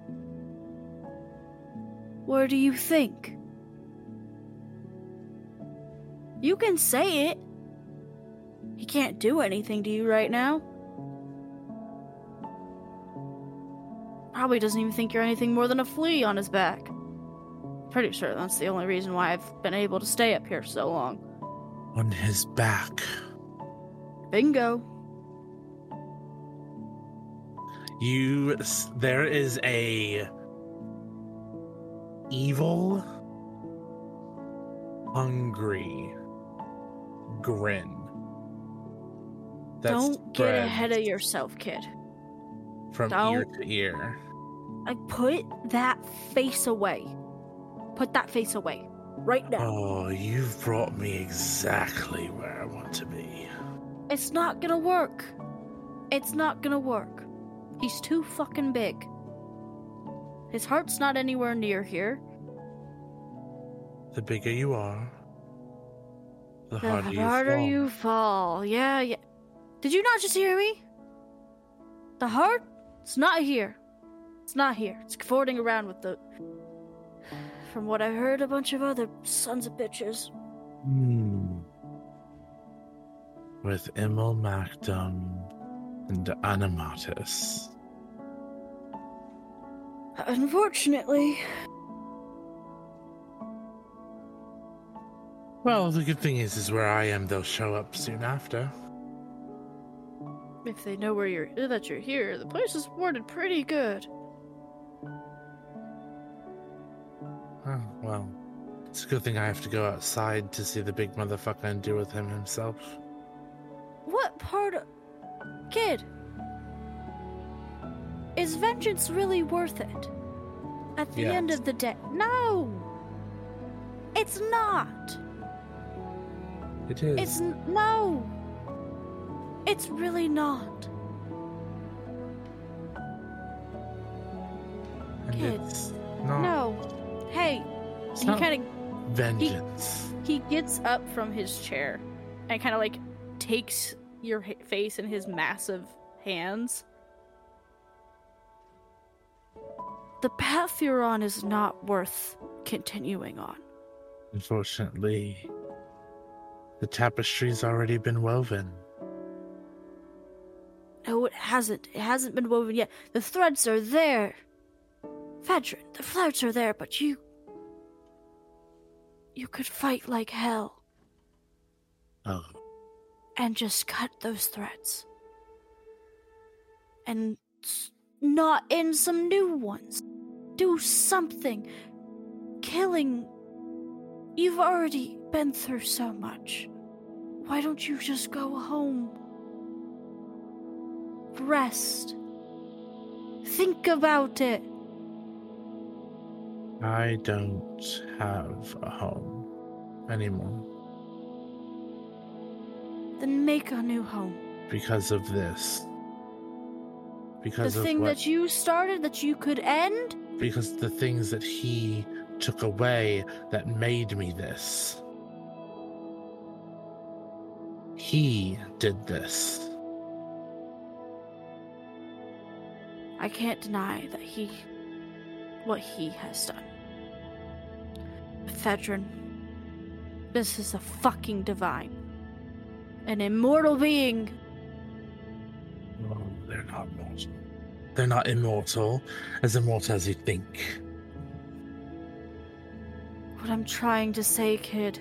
Where do you think? You can say it. He can't do anything to you right now. Probably doesn't even think you're anything more than a flea on his back. Pretty sure that's the only reason why I've been able to stay up here so long. On his back. Bingo. You, there is a evil, hungry grin. that Don't get spreads ahead of yourself, kid. from Don't. ear to ear. Like, put that face away. Put that face away. Right now. Oh, you've brought me exactly where I want to be. It's not gonna work. It's not gonna work. He's too fucking big. His heart's not anywhere near here. The bigger you are, the The harder, harder you fall. you fall. Yeah, yeah. Did you not just hear me? The heart? It's not here. It's not here. It's cavorting around with the... From what I heard, a bunch of other sons of bitches. Hmm. With Immel Macdum and Animatus. Unfortunately. Well, the good thing is, is where I am, they'll show up soon after. If they know where you're that you're here, the place is warded pretty good. Oh, well. It's a good thing I have to go outside to see the big motherfucker and deal with him himself. What part of... Kid, is vengeance really worth it? At the Yes. end of the day? No! It's not! It is. It's... n- No! It's really not. and kid, it's not, No. Hey, It's he not kind of... vengeance. He gets up from his chair and kind of like takes your ha- face in his massive hands. The path you're on is not worth continuing on. Unfortunately, the tapestry's already been woven. No, it hasn't. It hasn't been woven yet. The threads are there. Fedrin, the threads are there, but you... You could fight like hell Oh, and just cut those threads. And s- knot in some new ones. Do something. Killing... You've already been through so much. Why don't you just go home? Rest. Think about it. I don't have a home anymore Then make a new home. because of this. Because The of thing what, that you started that you could end? because the things that he took away that made me this. He did this. I can't deny that he... what he has done. Fedrin, this is a fucking divine. An immortal being. Oh, they're not mortal. They're not immortal, as immortal as you think. what I'm trying to say, kid.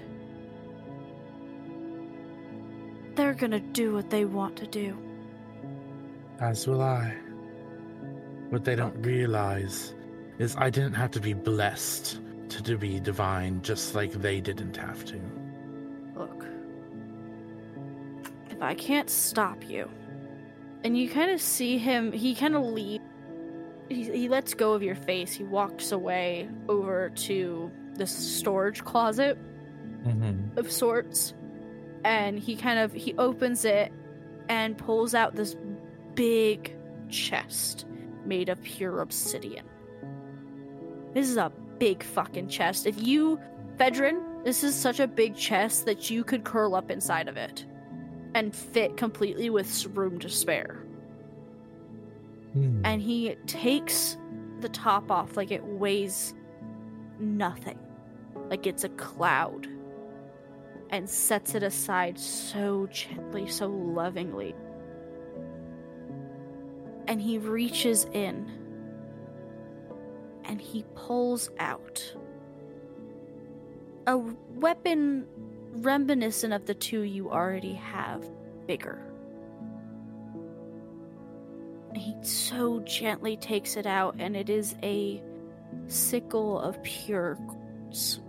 They're gonna do what they want to do. As will I. What they don't realize is I didn't have to be blessed to, to be divine, just like they didn't have to. Look, if I can't stop you, and you kind of see him, he kind of leaves, he, he lets go of your face, he walks away over to this storage closet Mm-hmm. of sorts, and he kind of, he opens it and pulls out this big chest made of pure obsidian. This is a big fucking chest. If you, Fedrin, this is such a big chest that you could curl up inside of it and fit completely with room to spare. Hmm. And he takes the top off like it weighs nothing, like it's a cloud, and sets it aside so gently, so lovingly. And he reaches in and he pulls out a weapon reminiscent of the two you already have, bigger. He so gently takes it out, and it is a sickle of pure quartz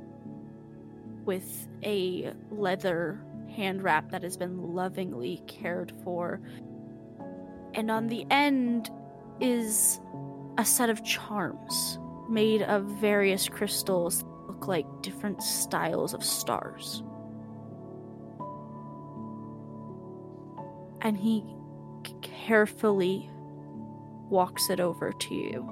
with a leather hand wrap that has been lovingly cared for. And on the end is a set of charms made of various crystals that look like different styles of stars. And he carefully walks it over to you.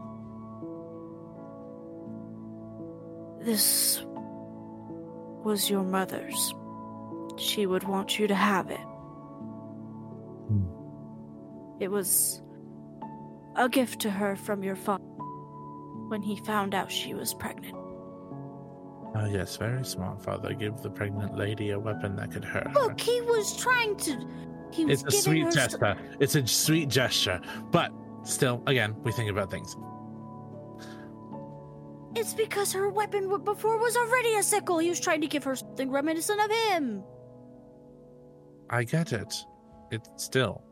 This was your mother's. She would want you to have it. Hmm. It was a gift to her from your father when he found out she was pregnant. Oh, yes, very smart, Father. Give the pregnant lady a weapon that could hurt her. Look, he was trying to... He was It's a giving sweet her gesture. st- It's a sweet gesture. But still, again, we think about things. It's because her weapon w- before was already a sickle. He was trying to give her something reminiscent of him. I get it. It's still.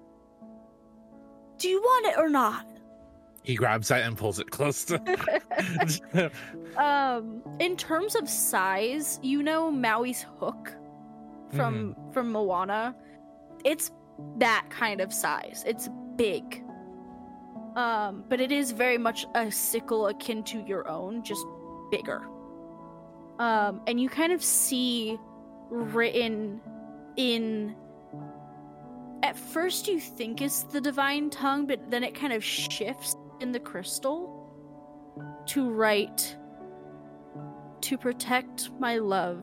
Do you want it or not? He grabs it and pulls it close to. Um, in terms of size, you know Maui's hook from from Moana. It's that kind of size. It's big. Um, but it is very much a sickle akin to your own, just bigger. Um, and you kind of see written in... At first you think it's the divine tongue, but then it kind of shifts in the crystal to write, "To protect my love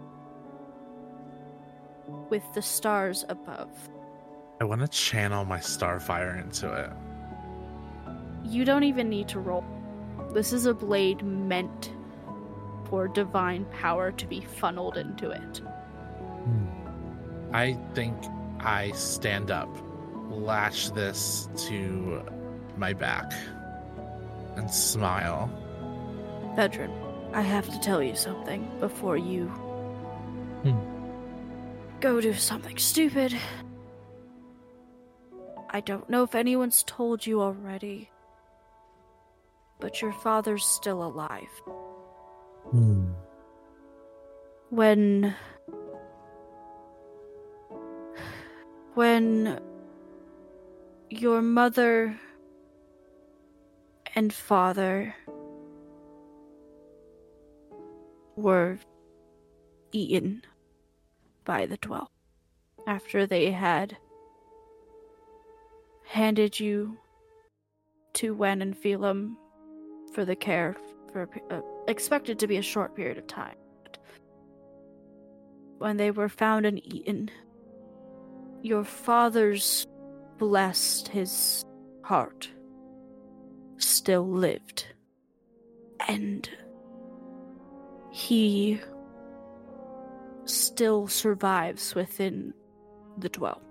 with the stars above." I want to channel my starfire into it. You don't even need to roll. This is a blade meant for divine power to be funneled into it. I think I stand up, lash this to my back, and smile. Vedran, I have to tell you something before you Hmm. go do something stupid. I don't know if anyone's told you already, but your father's still alive. Hmm. When... When your mother and father were eaten by the Twelve, after they had handed you to Wen and Phelim for the care for uh, expected to be a short period of time. When they were found and eaten, your father's blessed his heart still lived, and he still survives within the Dwell.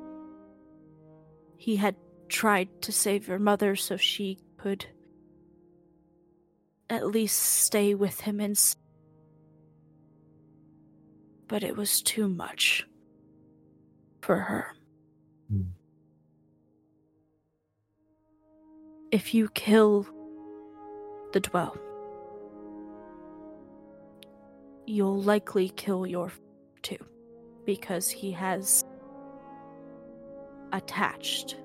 He had tried to save your mother so she could at least stay with him in but it was too much for her. Mm. If you kill the Dwell, you'll likely kill your f- too, because he has attached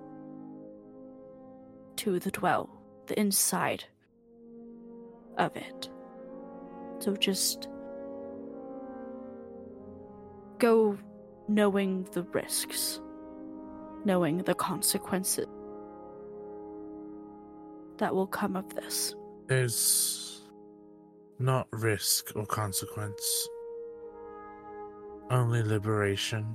to the Dwell, the inside of it. So just go knowing the risks, knowing the consequences that will come of this. There's not risk or consequence, only liberation.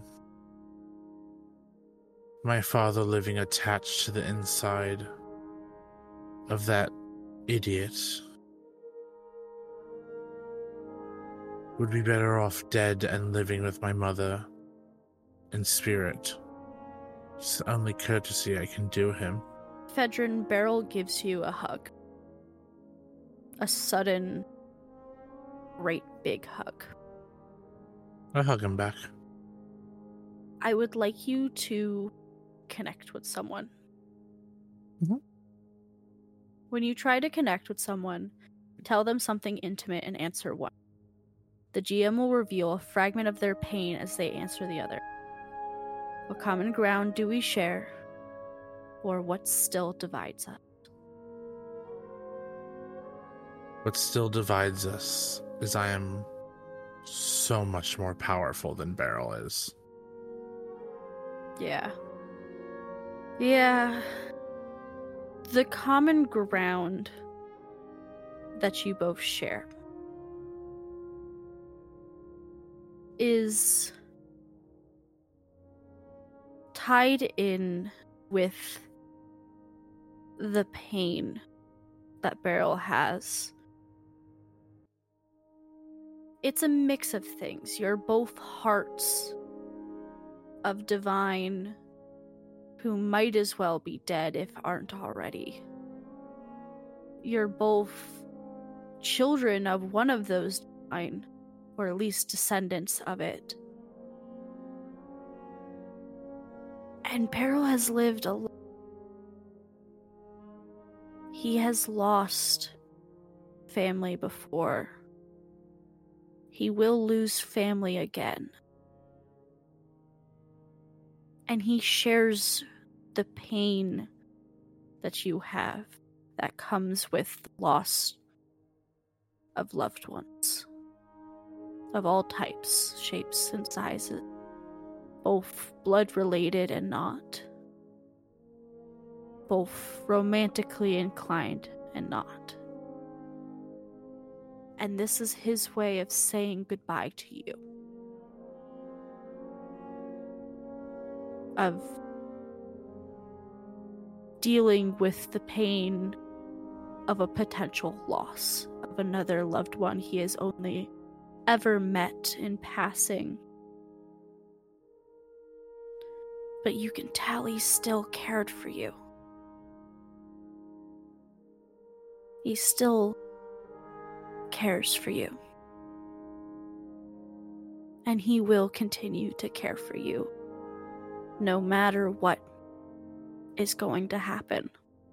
My father living attached to the inside of that idiot would be better off dead and living with my mother in spirit. It's the only courtesy I can do him. Fedrin, Beryl gives you a hug. A sudden, great big hug. I hug him back. I would like you to connect with someone. Mm-hmm. When you try to connect with someone, tell them something intimate and answer one. The G M will reveal a fragment of their pain as they answer the other. What common ground do we share, or what still divides us? What still divides us is I am so much more powerful than Beryl is. Yeah. Yeah. The common ground that you both share is tied in with the pain that Beryl has. It's a mix of things. You're both hearts of divine who might as well be dead if aren't already. You're both children of one of those divine, or at least descendants of it. And Beryl has lived a lot. He has lost family before. He will lose family again. And he shares the pain that you have that comes with the loss of loved ones. Of all types, shapes, and sizes. Both blood-related and not. Both romantically inclined and not. And this is his way of saying goodbye to you. Of dealing with the pain of a potential loss of another loved one he has only ever met in passing. But you can tell he still cared for you. He still cares for you. And he will continue to care for you, no matter what is going to happen.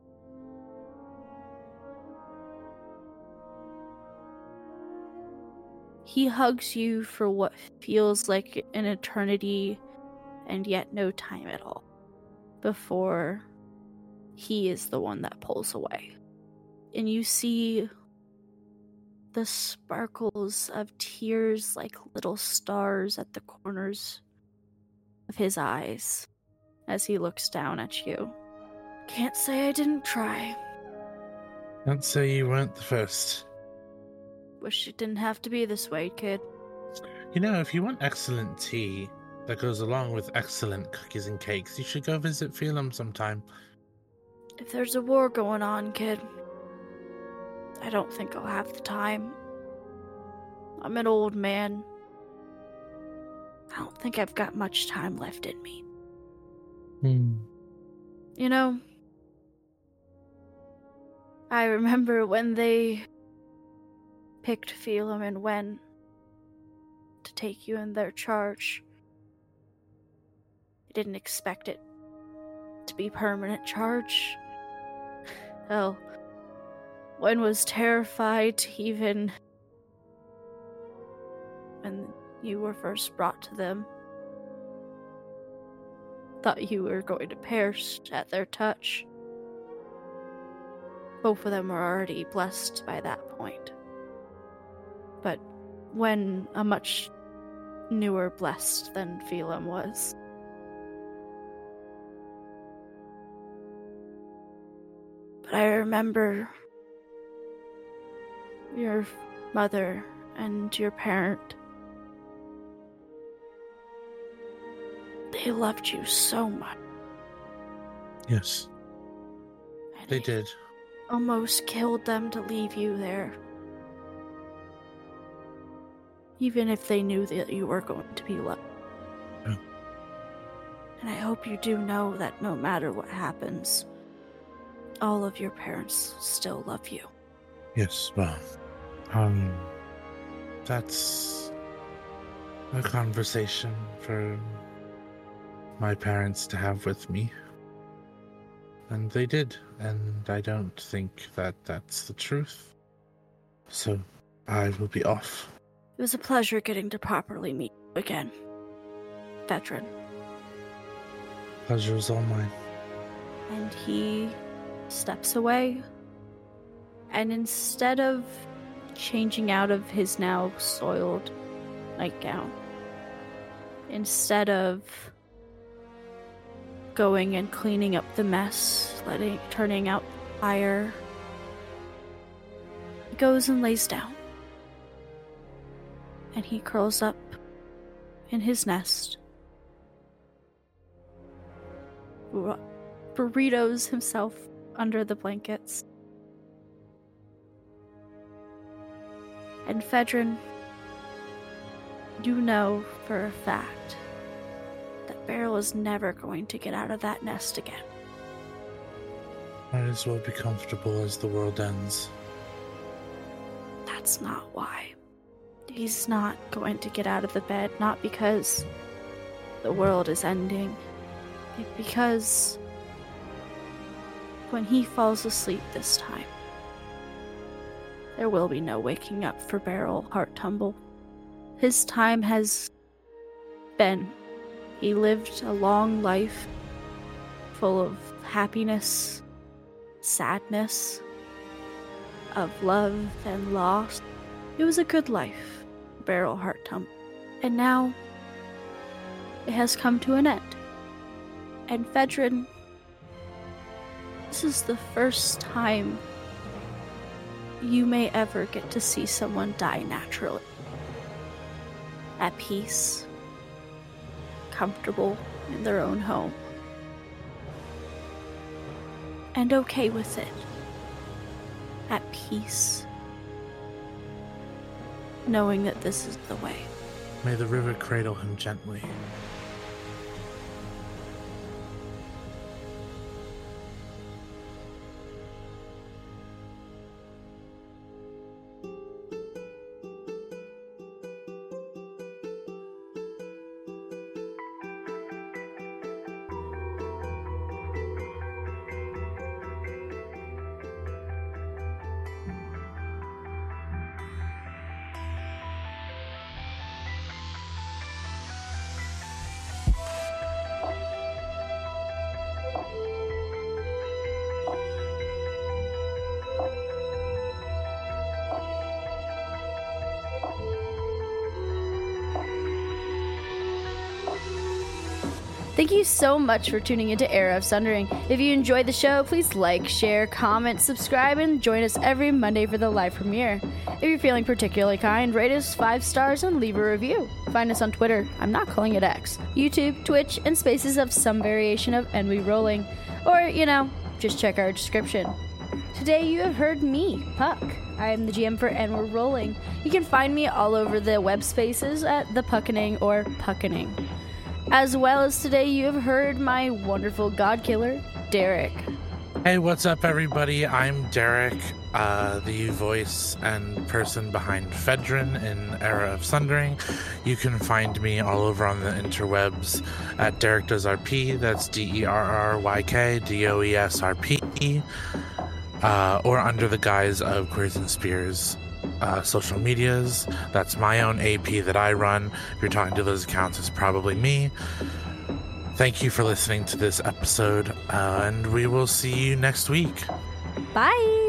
He hugs you for what feels like an eternity and yet no time at all, before he is the one that pulls away. And you see the sparkles of tears like little stars at the corners of his eyes as he looks down at you. Can't say I didn't try. Can't say you weren't the first. Wish it didn't have to be this way, kid. You know, if you want excellent tea that goes along with excellent cookies and cakes, you should go visit Phelim sometime. If there's a war going on, kid, I don't think I'll have the time. I'm an old man. I don't think I've got much time left in me. Hmm. You know, I remember when they picked Phelim and Wen to take you in their charge. I didn't expect it to be permanent charge. Hell, one was terrified even when you were first brought to them. Thought you were going to perish at their touch. Both of them were already blessed by that point. But when a much newer blessed than Phelim was. But I remember your mother and your parent. They loved you so much. Yes. And They it did. almost killed them to leave you there. Even if they knew that you were going to be loved. Yeah. And I hope you do know that no matter what happens, all of your parents still love you. Yes, well, um, that's a conversation for my parents to have with me. And they did, and I don't think that that's the truth. So, I will be off. It was a pleasure getting to properly meet you again, Veteran. Pleasure is all mine. And he steps away, and instead of changing out of his now soiled nightgown, instead of going and cleaning up the mess, letting turning out the fire, he goes and lays down. And he curls up in his nest, bur- burritos himself under the blankets. And Fedrin, you know for a fact that Beryl is never going to get out of that nest again. Might as well be comfortable as the world ends. That's not why. He's not going to get out of the bed, not because the world is ending, but because when he falls asleep this time, there will be no waking up for Beryl Hearttumble. His time has been. He lived a long life full of happiness, sadness, of love and loss. It was a good life, Beryl Hearttumble. And now, it has come to an end. And Fedrin, this is the first time you may ever get to see someone die naturally. At peace, comfortable in their own home, and okay with it. At peace, knowing that this is the way. May the river cradle him gently. Thank you so much for tuning into Era of Sundering. If you enjoyed the show, please like, share, comment, subscribe, and join us every Monday for the live premiere. If you're feeling particularly kind, rate us five stars and leave a review. Find us on Twitter, I'm not calling it X, YouTube, Twitch, and spaces of some variation of And We Rolling. Or, you know, just check our description. Today you have heard me, Puck. I am the G M for And We're Rolling. You can find me all over the web spaces at The Puckening or Puckening. As well as today you have heard my wonderful god killer, Derek. Hey, what's up, everybody? I'm Derek, uh, the voice and person behind Fedrin in Era of Sundering. You can find me all over on the interwebs at Derek Does R P. That's D E R R Y K D O E S R P, uh, or under the guise of Queers and Spears uh, social medias. That's my own A P that I run. If you're talking to those accounts, it's probably me. Thank you for listening to this episode, uh, and we will see you next week. Bye!